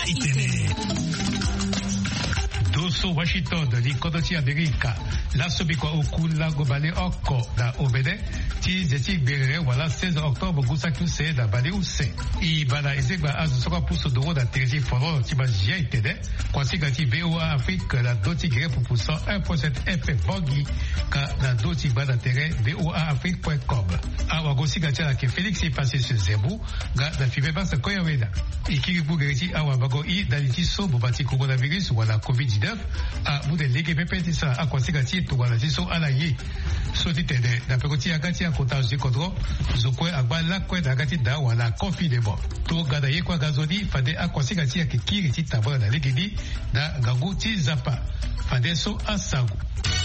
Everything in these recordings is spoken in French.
itene. Doso Washington likodoti Amerika la sobikwa okula gobale oko da obede ti zeti berere wala 16 octobre gusakuse da bale use I bala ezegba azusoka puso doro da teresi foro ti ba jia itede kwasika ti VOA Afrique la doti gere pupuso 1.7 epe bogi ka la doti bada tere VOA Afrique.com awa gosika tia ke Félix est passé ce zebu ga da fibe basa koyaweda ikiri bugereti awa bago I daliti so bobati coronavirus wala COVID-19 a bude lege pepeti sa akwasika ti to wala ti so ala ye so ti tede da pekoti agati akota zi kodro zokwe agba lakwe da agati da wala confinement to gada ye kwa gazodi fade akwasika ti akikiri ti tabora da lege di da gagu ti zapa fade so asagu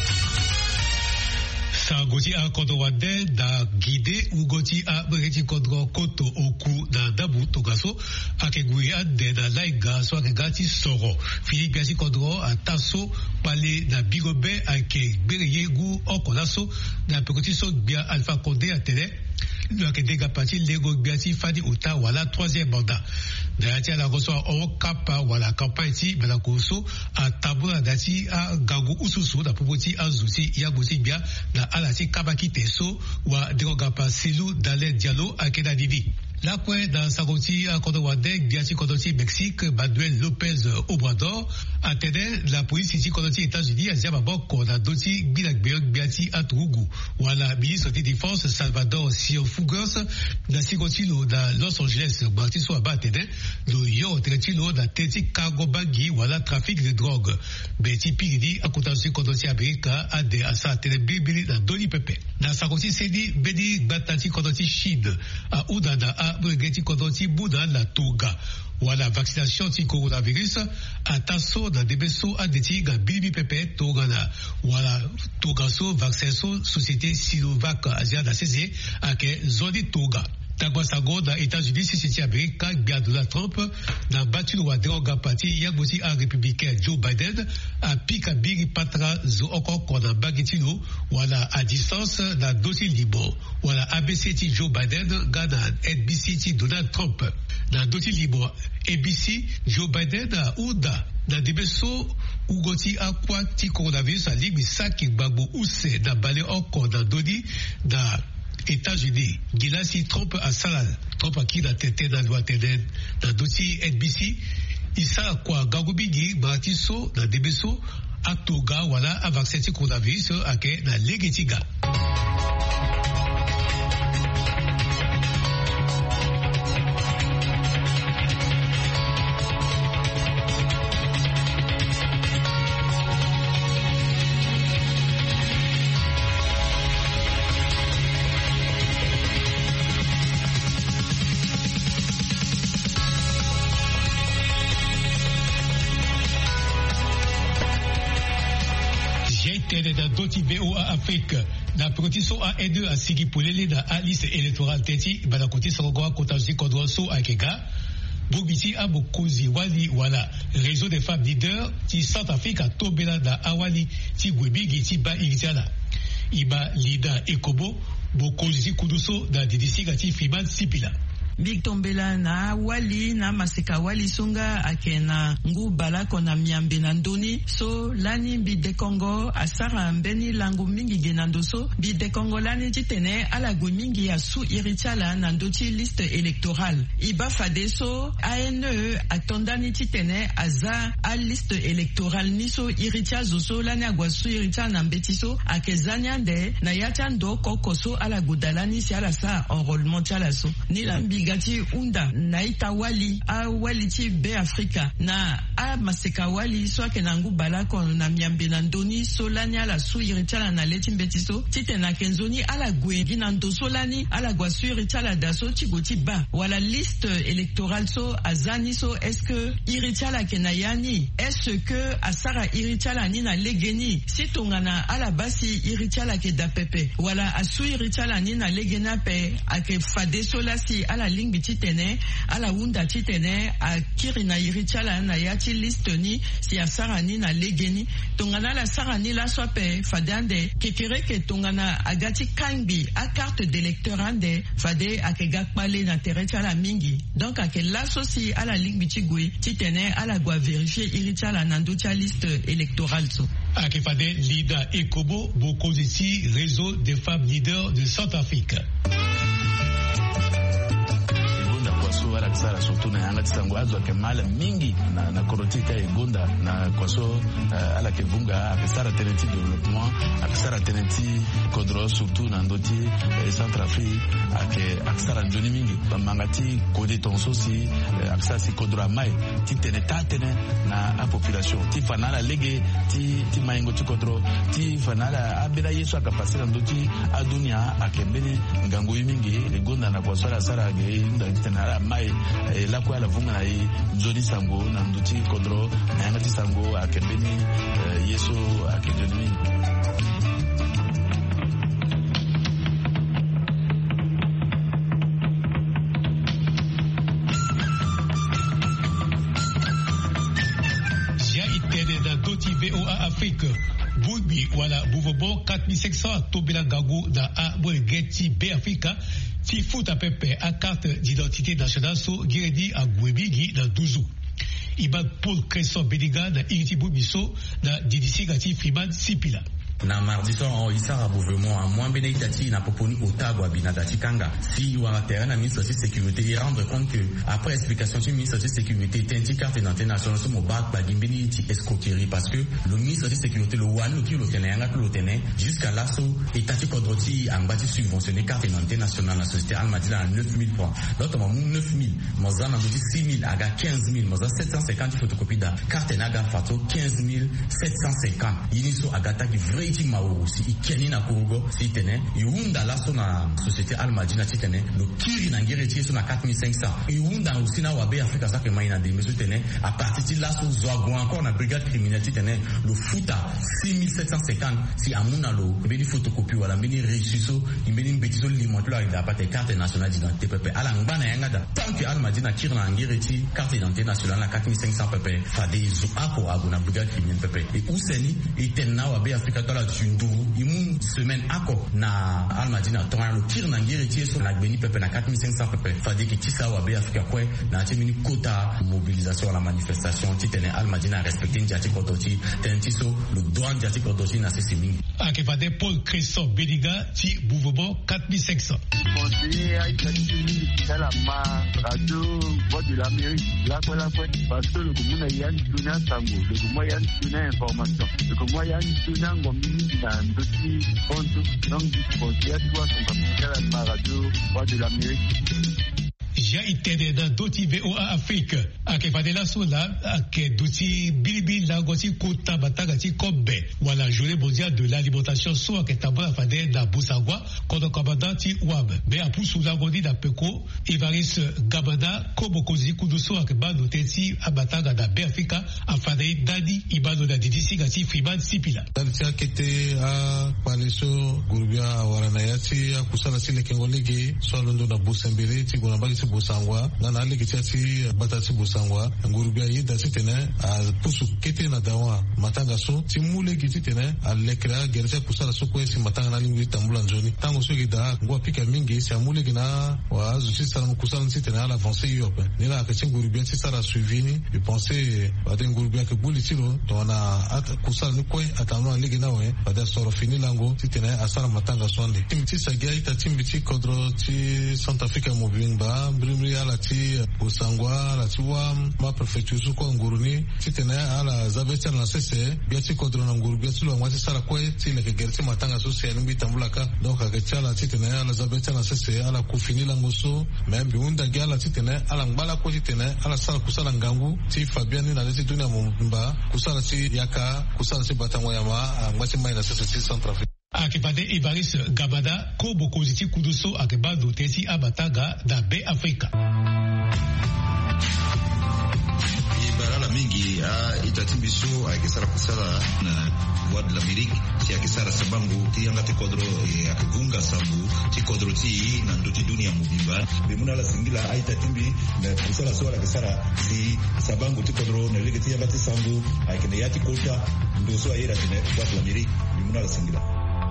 Goti a kodo wade da guide ou goti a bereti kodro koto oku da dabu togaso ake guya de da laiga so ake gati soro Philippe Biasi kodro a taso pale na bigobe ake bereye gu okodaso na pekoti so bia Alpha Condé a tele ake dega pati lego Biasi fadi uta wala troisième mandat dati la reçoit au kapa wala campagne ti bela koso a tabula dati a gagu ususu da popoti a zuti ya gosi bia na alati kabaki teso wa derogapa silu dale dialo akeda didi la kwe dans Sagoti a Kodowade Biasi Kodoti Mexique Baduel Lopez Obrador a tede la police ici Kodoti États-Unis a Ziababoko na doti Bilakbeok Biati Aturugu wala ministre de défense Salvador Cienfuegos na Sigotilo da Los Angeles Batiso aba tede lo yo tretilo da teti cargo bagi wala trafic de drogue beti pigidi a Kodoti Kodoti Amerika a de asa tele bibili na doli pepe na Sagoti Sedi Bedi Batati Kodoti Chine a Udada a Brigeti Kodoti Bouda la Toga wala vaccination ti coronavirus a taso da debeso a deti ga bibi pepe togana wala togaso vaccin so société Sinovac Asia da CC a ke zoni toga Tagwasago da États-Unis sisi Amerika bia Donald Trump na batu wa droga parti yagoti a républicain Joe Biden a pika biri patra zo oko kona bagitino wala a distance na dosi libo wala ABC ti Joe Biden gana NBC ti Donald Trump na dosi libo ABC Joe Biden a uda na debeso ugoti akwa ti coronavirus a libi saki bagbo use na bale oko na doni da États-Unis, Gilasi Trump a salal, Trump a qui la tête dans loi tenen, dans dossier NBC, Issa kwa Gagobigi, Batiso, dans Debeso, a Toga, voilà, a vaccin coronavirus, a ke na Legetiga. Da doti VOA Afrique na protiso a N2 a sigi polele da a liste électorale teti bana koti sorogoa kotaji kodro so akega bobiti a bokozi wali wala réseau des femmes leaders ti South Africa tobela da awali ti gwebigi ti ba iritiana iba lida ekobo bokozi kuduso da didisiga ti Freeman Sipila Big Tombela na wali na maseka wali songa akena ngu balako na miambe na ndoni so lani bide Congo asara mbeni langu mingi genando so bide Congo lani jitene ala go mingi ya su iritala na ndoti liste électorale iba fade so ANE atondani jitene aza a liste électorale ni so iritia zo lani agwa su iritala na mbetiso akezanya de na yachando kokoso ala godalani si ala sa enrôlement chala so ni lambi gati unda naita wali a wali ti be Afrika na a maseka wali so akena ngu balako na miambe na ndoni so lani ala su iritala na leti mbetiso tite na kenzoni ala gwengi na ndoso lani ala gwa su iritala daso tigoti ba wala liste électorale so azani so est-ce que iritala kena yani est-ce que asara iritala ni na legeni sitongana ala basi iritala ke da pepe wala asu iritala ni na legena pe ake fade so la si ala lingbi titene ala wunda titene a kiri na irichala na yati listoni si asarani na legeni tongana la sarani la sope fadande kekere ke tongana agati kangbi a carte d'électeur ande fade akega pale na terechala mingi donc ake l'asoci ala lingbi tigui titene ala gwa vérifier irichala nando cha liste électorale so ake fade Lida Ekobo bokozisi réseau des femmes leaders de Centrafrique. Wala kisara surtout na yanga tisango azo ke mala mingi na korotika egonda na kwaso ala ke bunga akisara tenenti développement akisara tenenti kodro surtout na ndoti Centrafrique akisara njoni mingi bamangati kode tonso si akisara si kodro mai ti tene na a population ti fanala lege ti maingo ti kodro ti fanala abira yesu akapasira ndoti adunia akembeni ngango mingi egonda na kwaso ala sara ge ndana mai la kwa la vunga na nzoni sango na nduti kodro na yangati sango akembeni yeso akejoni. Jia itede da doti VOA Afrique Bubi wala Bouvobo 4500 Tobela Gago da A Bwegeti B Africa ti fout à pepe à carte d'identité nationale so giredi à Gwebigi dans 12 jours. Iba Paul Cresson Bediga da Iriti Bubiso da Didisi Gati Freeman Sipila. Na mardi soir en Isara Bouvement à moins bénédictati na poponi Otago Abinadati Kanga si ou à terrain la ministre de la sécurité et rendre compte que après explication du ministre de la sécurité t'indique carte d'identité nationale sur mon bac bagimbeni ti escroquerie parce que le ministre de la sécurité le wanu qui le tenait un le tenait jusqu'à l'assaut et tati kodroti en bâti subventionné carte d'identité nationale la société Almadila à 9000 francs l'autre m'a 9000 Mozan a dit 6000 aga 15000 Mozan 750 photocopies da carte naga fato 15750 iniso agata qui vrai iti mauru si ikeni na kurugo si tene iunda laso na société Almadina titene lo kiri na ngere ti so na 4500 iunda aussi na wabe Afrika sa ke maina de meso tene a partir de laso zoago encore na brigade criminelle titene lo futa 6750 si amuna lo beni photocopie wala beni regiso beni betiso limonto la ida pate carte nationale d'identité pepe ala ngana yanga da tant que Almadina kiri na ngere ti carte d'identité nationale na 4500 pepe fade zo ako ago na brigade criminelle pepe et useni itena wabe Afrika Tunduru imun semaine ako na Almadina tonga lo kir na ngiri tie so na gbeni pepe na 4500 pepe fadi ki tisa wa be Afrika kwe na timini quota mobilisation la manifestation titene Almadina respecter njati kototi tentiso le droit njati kototi na sesimi ake fade Paul Cresson Bediga ti Bouvobo 4500 conseiller Aïtati la ma radio voix de l'Amérique la quoi parce que le commun yan tuna sango le commun yan tuna information le commun yan tuna na ndoti onto donc disposer à toi son capital à la radio voix de l'Amérique. Ja itede da doti VOA Afrique ake fadela sola ake duti bilibi la goti kota bataga ti kobe wala journée mondiale de l'alimentation so ake tabla fade da busagwa kodo kabada ti wab be apusu la godi da peko Ivaris Gabada kobo kozi kuduso ake bado teti abataga da be Africa afade dadi ibado da didisi gati Freeman Sipila dalti akete a paleso gurbia waranayati akusala sile kengolege so londo na busembele ti gona bagi busangwa na leki tiati batati busangwa ngurubia yida titene a pusu kete na dawa matanga so timule gititene a lekra gerse kusala so kwesi matanga na lingi tambula nzoni tango so gida ngwa pika mingi si amule gina wa azuti sala kusala titene ala avancer yope nila akachi ngurubia tisara suivini je pensais ade ngurubia ke buli tilo to na at kusala ni kwe atano ligi nawe ade soro fini lango titene asara matanga sonde timti sagia ita timbiti kodro ti Centrafrique mobimba brimri ala ti busangwa ala ti wa ma prefecture su ko nguruni titene ala zabeta na sese biati kodro na nguru biati lo ngwati sara kwe ti le gerti matanga so se ngi tambulaka donc aga chala titene ala zabeta na sese ala kufini la ngoso membi unda gala titene ala ngbala ko titene ala sara kusala ngangu ti fabiani na leti dunia mumba kusala ti yaka kusala ti batangwa yama ngwati mai na sese ti Centrafrique akipade Ivaris Gabada kobo koziti kuduso akibado tesi abataga da be Afrika mingi itatimbiso akisara kusala na voix de l'Amérique ti akisara sabangu ti yangate kodro akivunga sambu ti kodro ti na ndoti dunia mubimba bemuna la singila aitatimbi na kusala swala akisara si sabangu ti kodro na lege ti yangate sambu akine yati kota ndoso ayera tene voix de l'Amérique bemuna la singila.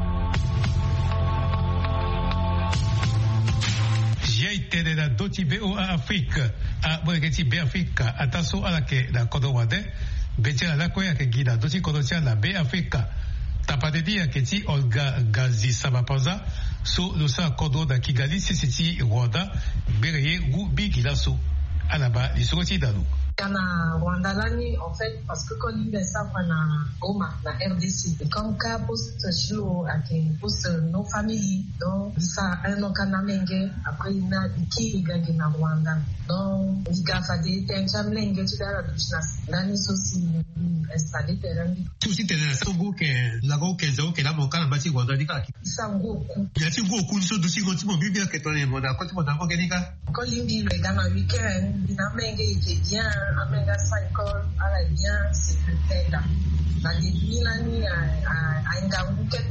Tene da doti BOA Afrique a bregeti be Afrique ataso ala ke da kodo wade beja la ko ya ke gida doti kodo tia la be Afrique tapade dia ke ti Olga Gazi Sabapaza so lo sa kodo da Kigali sisiti Rwanda bereye gu bigila so alaba lisoti dalu kana Rwanda lani en fait parce que quand il ça na Goma na RDC et comme ka post show ake post no family donc ça un no kana menge après na iki gage na Rwanda donc il fa de tension lenge tu dara business nani so si installé terrain tout si tena songo ke lago ke zo ke la moka na bati Rwanda dika sango ku ya ti go ku so du si go ti mo bibia ke to ne mo da ko ti mo da ko ke dika quand il dit le gana weekend dina menge il bien Amenga Saikol à la bien secrétaire dans les Milani à Ngaouket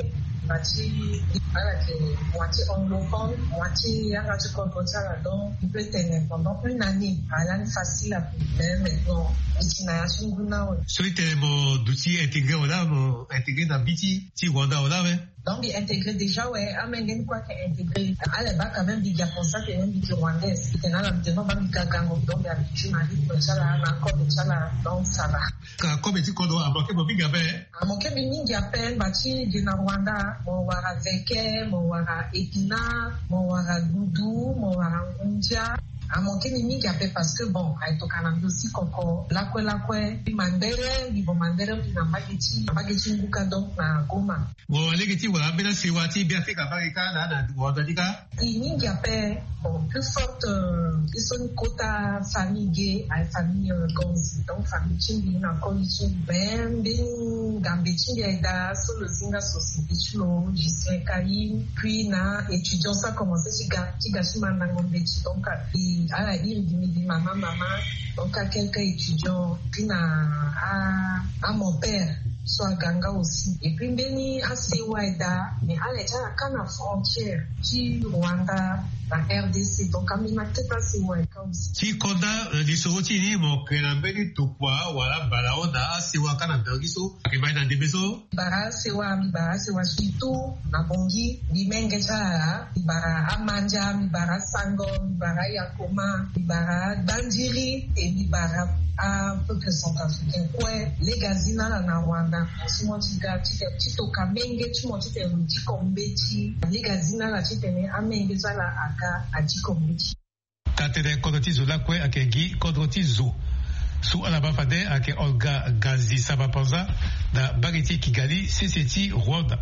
Bati à la moitié anglophone moitié Yangatu Kolkota donc il peut tenir pendant une année à l'année facile à faire maintenant itinayation guna solite mo duti intégré wala mo intégré dans biti ti Rwanda wala mais donc il intégré déjà ouais amengen quoi que intégré à la bas quand même dit pour ça que même dit rwandais c'était là maintenant ba mikagango donc ya journaliste pour ça là encore de ça là donc ça va comme tu kodo amoke mo biga be amoke mingi appel bati de na Rwanda mo wara veke mo wara etina mo wara dudu mo wara unja amoke mingi appel parce que bon aitokana aussi koko lakwe mandere bibo mandere na bageti nguka donc na Goma bon allegeti wala bena siwati bien fait kabarika na Rwanda dika mingi appel bon plus forte ils sont quota famille gay à famille gonzi donc famille chimbi na college ben gambeti da solo zinga société chulo Gislain Karim puis na étudiant ça commencé tiga sumana ngombe donc à la dire du maman donc à quelques étudiants puis à mon père soit Ganga aussi et puis Beni à Sewaida mais à l'état à la frontière qui Rwanda la RDC donc à Minate pas Sewaida aussi si konda lisoti ni mo kenambeli tukwa wala balaona sewa kana bergiso akibaina ndebeso bara sewa surtout na bongi limenge cha bara amanja bara sango bara yakoma bara dandiri et bara à peuple centrafricain ouais les gazina na Rwanda si moi tito kamenge tu moi tite ruji kombeti les gazina la tite ne amenge zala aka aji kombeti tatede kodotizo la kwe akegi kodotizo su alaba fade ake Olga Gazi Sabapaza da bageti Kigali CCT Rwanda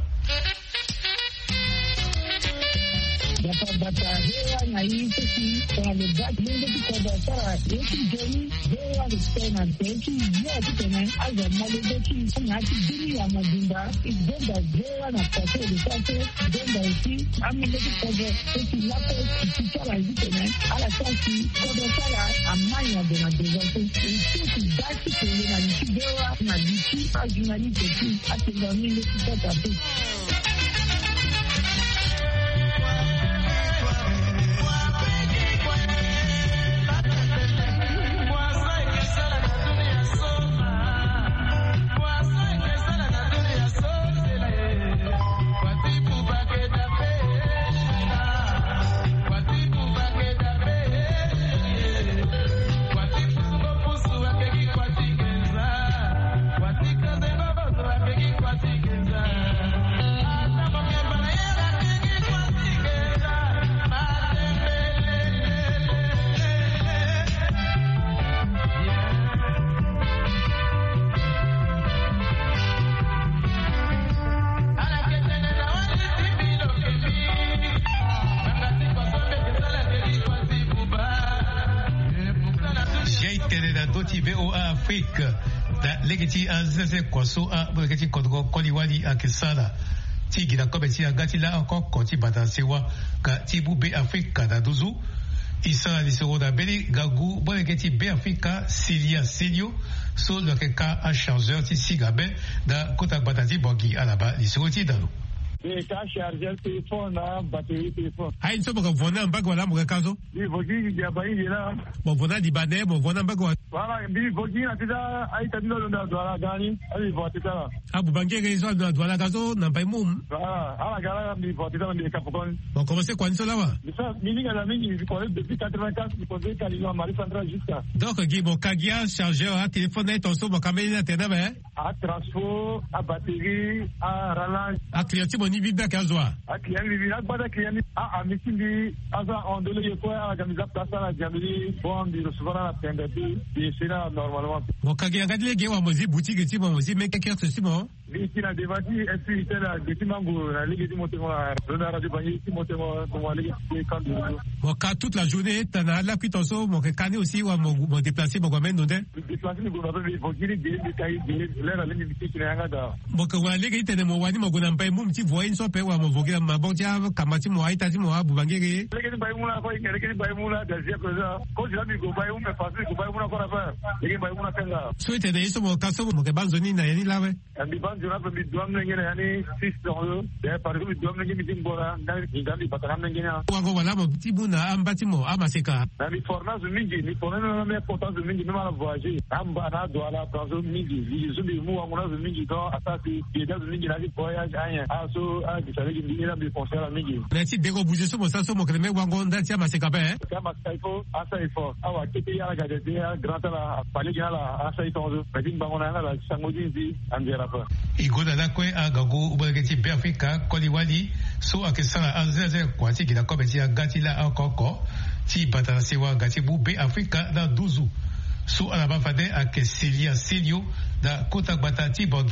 bata hewa na hii sisi kwa lebaki mungu tukoda sara yeki joni hewa listena teki yote tena aza malebeki ngati dini ya madinda igenda hewa na pate de pate denda isi amile tukoda teki lapo kisara hivi tena ala sasi koda sara amanya de na devote isi daki kwenye na nchi hewa na diki ajunali teki atendamile tukoda teki BOA Afrique da legeti azese kwaso a legeti kodgo koliwali akisala tigi da kobeti agati la encore koti batasewa ka tibu be Afrique da duzu isa lisoro da beli gagu bo legeti be Afrique Silia Silio so le ka a chargeur ti sigabe da kota batati bogi alaba lisoti dalo ka chargeur téléphone na batterie téléphone hay so boga vona mbago wala mbago kazo bi vogi ya bayi na bo vona di bane bo vona mbago wala bi vogi na tida ai tadino ndo dwala gani ai votita abu bangere so ndo dwala kazo na bai mum ala gara bi votita ndi kapokon bon comment c'est quoi ça là ça mini la mingi depuis 84 il posait Kalima Marie Centrale jusqu'à donc gi bo kagia chargeur a téléphone et ton so bo kamena tena ba a transfo a batterie a relance a client ni vida kazwa a client ni bada client a mitindi aza ondole yeko a gamisa plasa la jamili bon di recevoir la tendati et c'est là normalement bon kagia ngadile ge wa mozi boutique ti mozi mais quelqu'un ce simo ici na devati est était là depuis mango la ligue du montemo la radio banyi ti montemo comme la ligue quand bon ka toute la journée tana la qui tonso mo kani aussi wa mo déplacer mo gomen ndé déplacer ni go be vogiri de kai de la ligne du qui na ngada bon ka wa ligue tene mo wani mo gona mpai mum ti voyin so pe wa mo vogira mabonja kamati mo aita ti mo abu bangere ligue ni bai mula ko ligue ni bai mula da sia ko ko jira mi go bai um fasi go bai mula ko na fa ligue bai mula kanga so tene iso mo kaso mo ke banzoni na yani lawe andi banzona pe mi doam ngene yani 6 dollars de par exemple doam ngene mi timbora ndani bataram ngene wa go wala mo ti buna ambati mo amaseka na mi forna zo mingi ni forna na me potence mingi me mala voyager amba na do ala prazo mingi ni zo mi mu wa zo mingi do asasi de da mingi na voyage anya aso a di sale di ina bi foncer la mingi na ti dego bouger so mo sa so mo kreme wa go nda ti amaseka be kama saifo asa ifo awa kiti ya ga de ya granta la pali la asa ifo zo pedin bangona la sangodi di andera pa igoda la kwe agago ubageti be Afrika koliwali so akesala azeze kwati kila kometi ya gati la akoko ti batala sewa gati bu be Afrika da 12 so alaba fade akeselia selio da kota batati bogi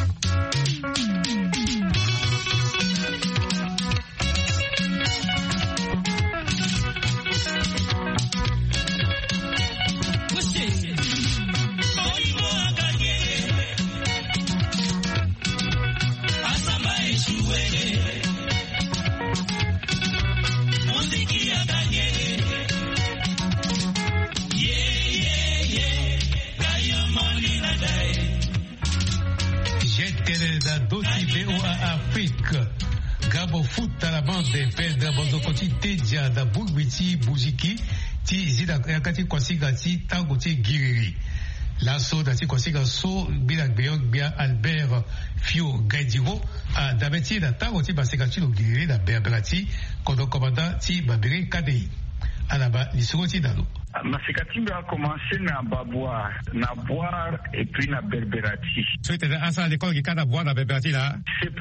Gabo foot à la bande de Pedro Bozokoti Tedia da Bugwiti Bujiki ti zida yakati kwasiga ti tango ti giriri la so da ti kwasiga so bila gbeyo bia Albert Fio Gaidiro a dabeti da tango ti basika ti lo giriri da berberati kodo komanda ti babere kadei alaba lisuro ti dalo Masikatimbe a commencé na babwa, na boire et puis na berberati. So tu as à l'école qui cada boire na berberati là.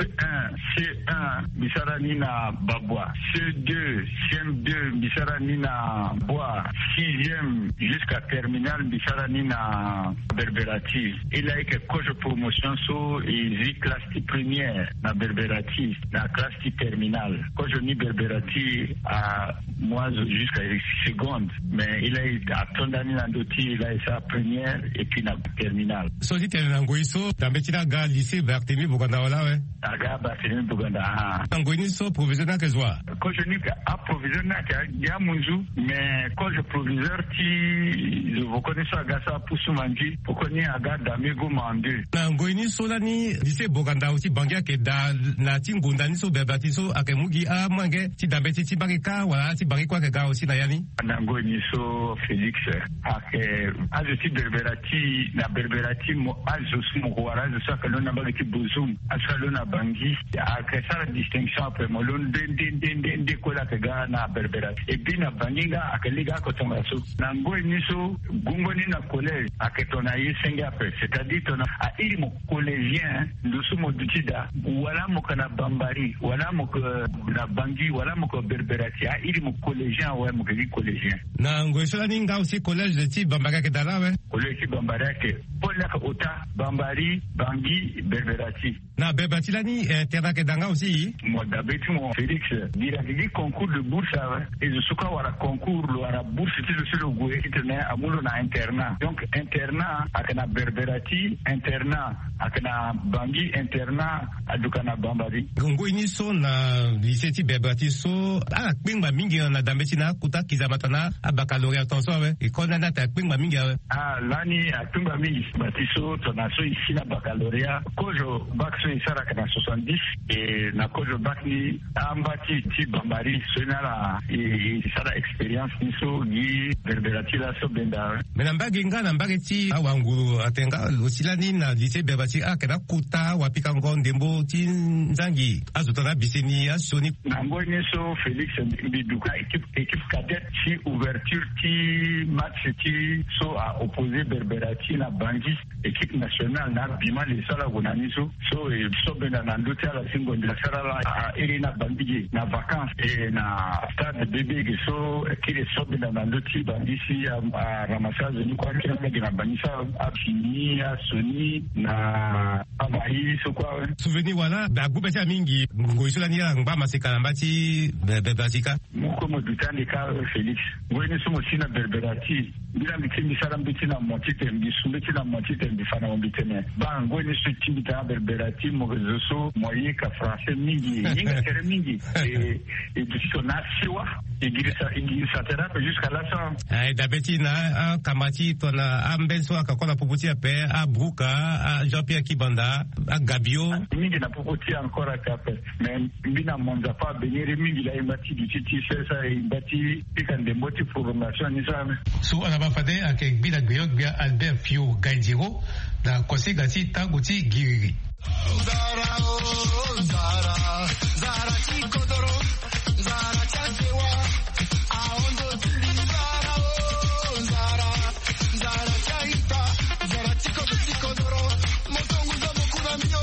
C1, bisarani na babwa. C2, CM2, bisarani na boire. 6e jusqu'à terminale, bisarani na berberati. Il a que coach promotion so et classe première na berberati, na classe terminale. Coach ni berberati à moi jusqu'à seconde, mais il a à Tondani Nandoti, il a sa première et puis la terminale. So tu es en Goïso, dans le gars lycée Barthélemy Boganda là ouais. Aga Barthélemy Boganda. En Goïso provisionnaire que soit. Quand je dis à provisionnaire il y a Munzu, mais quand je proviseur qui je connais ça Gasa Poussoumanji, pour connaître Aga Damego Mandu. En Goïso là ni lycée Boganda aussi bangia que dans la Tingundani so Berbatiso Akemugi a Mange, ti Dambeti ti Barika voilà ti Barikwa que gars aussi na yani. En Goïso Félix azo berberati na berberati mo azo sumo wara zo saka lona bagati buzum asalona bangi akesara distinction après mo lon de kola ke ga na berberati e bina banginga akeliga ko tomaso na ngoi niso gungoni na collège aketona yisenga après c'est-à-dire tona a ilimo collégien ndusumo dutida wala mo kana bambari wala mo na bangi wala mo ko berberati a ilimo collégien wa mo ke collégien na ngoi so nga aussi collège de type Bambara ke dala ouais collège de Bambara ke Paul Ota Bambari Bangi Berberati na Berberati là ni terra ke danga aussi moi d'habitude mon Félix dira que concours de bourse et je suis wara concours lo wara bourse ti le goye itene amulo na internat donc internat akana Berberati internat akana Bangi internat adukana Bambari ngo ini so na lycée ti Berberati so ala kpingba mingi na dambeti na kuta kizamatana a baccalauréat attention ouais et quand on a ta ping mingi lani atunga mingi batiso tonaso ici na baccalauréat kojo bakso isara kana 70 et na kojo bakni ambati ti bambari sonala isara experience niso ni berberati la so benda menamba ginga namba ti awanguru atenga osilani na lycée bebati akena kuta wapika ngondembo ti nzangi azutana biseni asoni nangoni so Félix Biduka équipe cadette ci ouverture ti match ti so a opposé Berberati na Bangui équipe nationale na bima le sala gonaniso so benda na ndote ala singo de la sala a Irina Bangui na vacances et na stade bébé so kile so benda na ndoti Bangui si a ramassage ni kwa kile na Banisa a fini a Sony na Amahi so kwa souvenir wala ba gubeta mingi ngoisola ni ngba maseka mbati bebasika muko modutani ka Félix ngweni sumo sina Berberati bila mikindi sala mbiti na motite mbisumbiti na motite mbifana mbitene ba ngweni su timbita Berberati mogezoso moyeka français mingi ninga tere mingi et dictionnaire igirisa terape jusqu'à la fin dabeti na kamati tona ambenso akakona puputi ape a Bruka a Jean-Pierre Kibanda a Gabio mingi na puputi encore à Capes mais mbina monza pa benere mingi la imbati du titi sesa imbati pikande moti formation ni sana so ala bafade avec bila gbeok bia Albert Fio Gaindiro da kosigati taguti giriri Zara chikodoro Zara chasewa aondo tilizara Zara chaita Zara chikodoro motongu za mokuna mio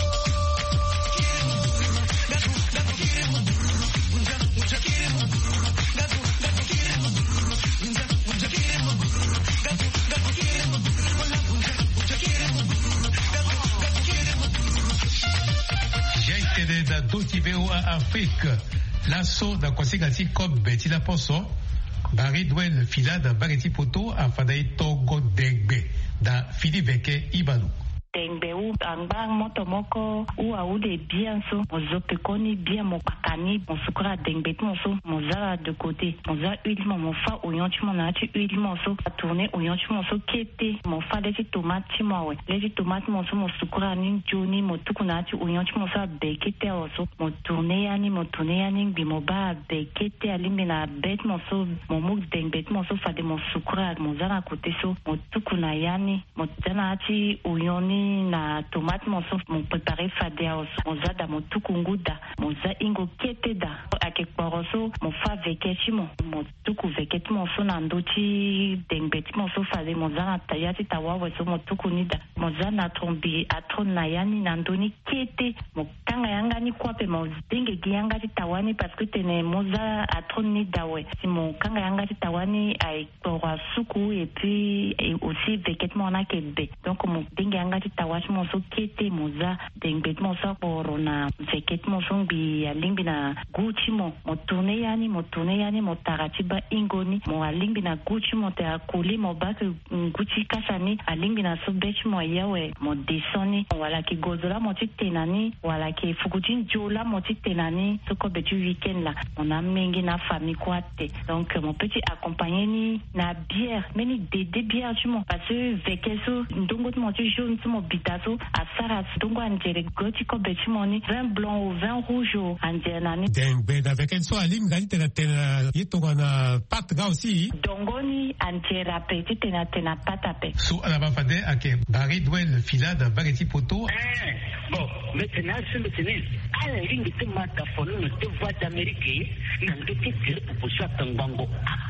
da dotiveo a Afrique lasso da kosigati kob beti la poso bari dwel fila da bareti poto a fadai togo degbe da fili veke ibalu Dengbe ou angbang motomoko ou a ou de bien so mozope koni bien mo pakani mon sukra dengbe mon so mozara de côté moza huile mon fa oignon tu mon ati huile mon so a tourner oignon tu mon so kete mon fa les tomates mo we les tomates mon so mon sukra ni joni mo tukuna ati oignon tu mon so bekete oso mo tourner yani bi mo ba bekete alimbe na bet mon so mon mou dengbe mon so fa de mon sukra mozara côté so mo tukuna yani mo tana ati oignon na tomate monso mon préparé fadea oso moza da mon tukunguda moza ingo kete da ake kporoso mon fa veketi mon tuku veketi monso na ndoti dengbeti monso fade moza na tayati tawawe so mon tukunida moza na trombi atron na yani na ndoni kete mo kanga yanga ni kwape mo denge giyanga ti tawani parce que tene moza atron ni dawe si mon kanga yanga ti tawani ay kpora suku et puis aussi veketi mon na kebe donc mon denge yanga ti tawash monso kete moza dengbet monso corona veket monso bi alimbi na gucci mo tourne yani mo tarati ba ingoni mo alimbi na gucci mo te akuli mo ba gucci kasani alimbi na sobech mo yawe mo desoni wala ki gozola mo titenani wala ki fukutin jola mo titenani soko betu weekend la on a mengi na famille kwate donc mon petit accompagné ni na bière meni de bière tu mo parce que vekeso ndongo mo tu jaune mo bitaso a saras dongo angere goti ko bechimoni vin blanc ou vin rouge ou angenani dengbe da vekenso alim gani tena yito na pat ga aussi dongoni angera petit tena patape so ala ba fade ake bari dwel fila da bareti poto bon maintenant ce maintenant ala ringi tumata fono no te voix d'Amérique na ndoki tele proposition tangango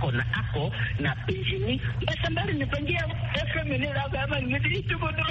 ako na Benjamin basambali ne pangia FM ne la gama ngidi to bodo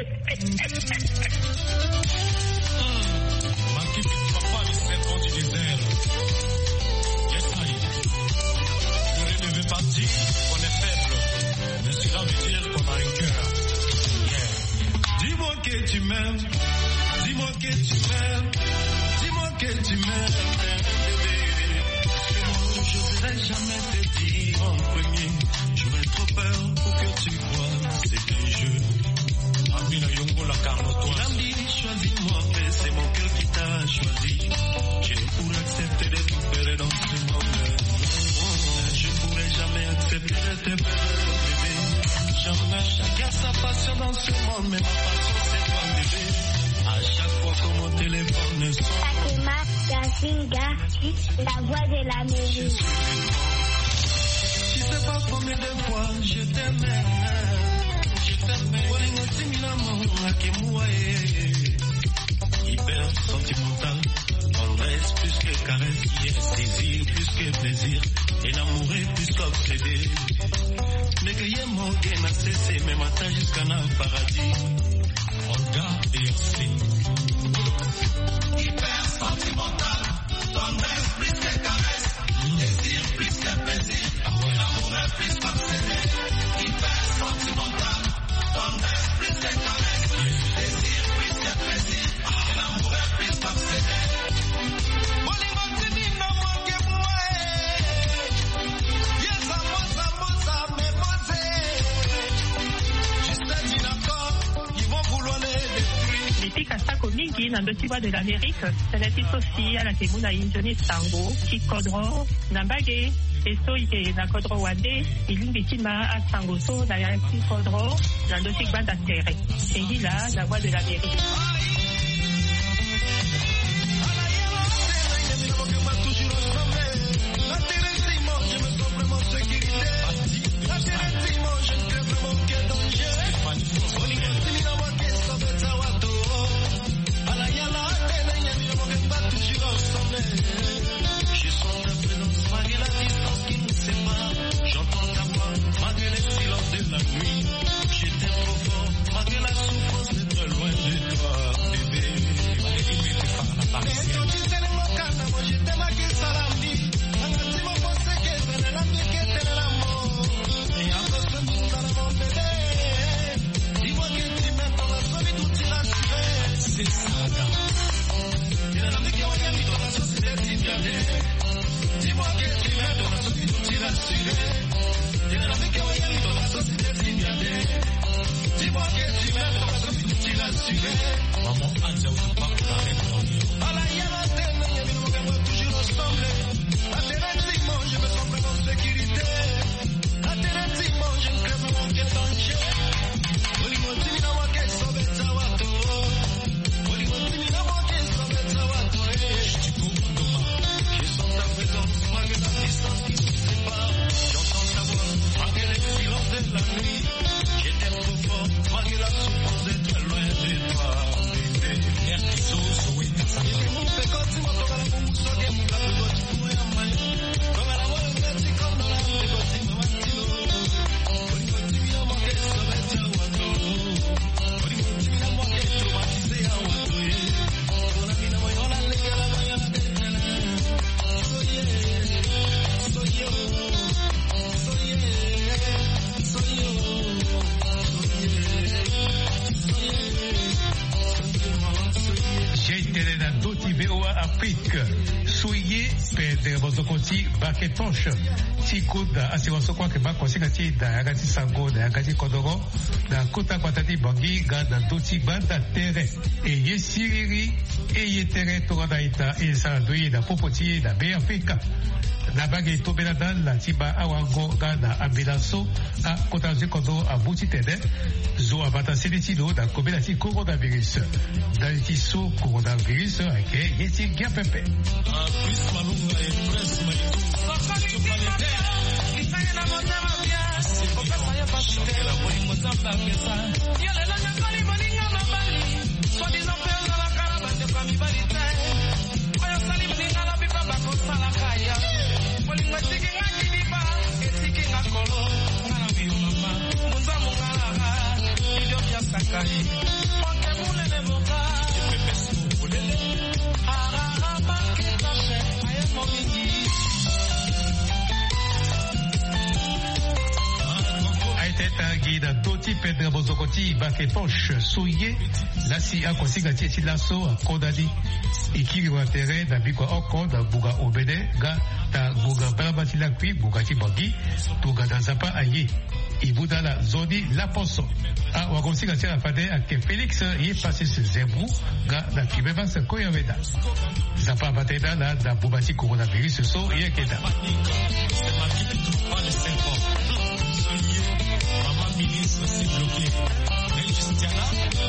Manquez papa le serpent du désert. Yes, ne rêvez pas dire qu'on est faible, mais cela veut dire qu'on a un cœur. Yeah. Dis-moi que tu m'aimes, dis-moi que tu m'aimes, dis-moi que tu m'aimes, bébé. Je ne vais jamais te dire en premier, j'aurais trop peur pour que tu vois, c'est un jeu. Amina Yongo la Carlotoise. L'ami, choisis-moi, mais c'est mon cœur qui t'a choisi. Je pourrais accepter de tout faire dans ce monde. Je pourrais jamais accepter de te perdre. a sa passion dans ce monde, mais ma passion c'est toi bébé. À chaque fois que mon téléphone sonne. Fatima Gazinga, la voix de la mairie. Tu sais pas combien de fois je t'aimais. Hyper sentimental, tendresse plus que caresse, yes, désir plus que plaisir, et l'amour est plus qu'obsédé. Mais que y'a mon gain n'a cessé, même matin jusqu'à un paradis. Olga et Orsay. Hyper sentimental, tendresse plus que caresse, désir plus que plaisir, et l'amour est plus qu'obsédé. Hyper sentimental, tendresse plus que caresse, désir plus que plaisir, et l'amour est plus qu'obsédé. Kasako mingi na ndoti wa de l'Amérique, salati sosi ala kemuna injoni sango, ki kodro, nambage, eso ike na kodro wande, ilimbi tima a sango so na ya ki kodro, na ndoti banda terre. Engila, la voix de l'Amérique. Je sens la présence malgré la distance qui nous sépare. J'entends ta voix malgré les silences de la nuit. Je t'aime trop fort malgré la souffrance d'être loin de toi, bébé. Moi je t'aime à qui salami. Angati mon pensé que c'est la vie qui est l'amour. Et encore ce monde dans mon bébé. Dis-moi que tu m'aimes dans la solitude, tu l'as suivi. C'est ça, dis-moi que tu m'aimes dans la solitude, tu l'as suivi. Dis-moi que tu m'aimes dans la solitude, tu l'as suivi. Maman, Adja, ou pas pour la répondre. À la yamate, on va toujours ensemble. Alternativement, je me sens vraiment en sécurité. Alternativement, je ne crève mon cœur danger. Olimoti, na wake, sobe, tawato. Olimoti, na wake, sobe, tawato. Je sens ta présence, malgré la distance qui nous sépare. J'entends ta voix, malgré les silences de la nuit. Je t'aime trop fort, malgré la souffrance d'être loin de toi, bébé. Afrique, Souye, Pedro Bozokoti, Baketosh, Tikuda, Asiwasokwa, Bakosikati, Dagati Sango, Dagati Kodoro, da Kota Kwatati Bangi, Gada Doti Banda Tere, et Yesiriri, et Yetere Toradaita, et Saradouye, da Popoti, da Béafrika. La bague Tobenadan, la Tiba Awango, Gada Abilaso, a Kotazi Kodo, a Boutitede, Zo Abata Seletido, da Kobelati Coronavirus. Daliti So Coronavirus, ake Yeti Giapepe. Guida Doti Pedro Bozokoti Baketosh Souye Lasi Akosiga Tieti Lasso Kodadi Ikiri Watere da Bikwa Oko da Buga Obede Ga da Buga Balabati Lakwi Bugati Bagi Tuga da Zapa Aye Ibuda la Zodi La Poso A Wakosiga Tiera Fade Ake Félix Ye passé ce Zebrou Ga da Kibeba Se Koyaveda Zapa Bateda la da Bubati Coronavirus So Ye Keda Maman ministre s'est bloqué. Régis Diana,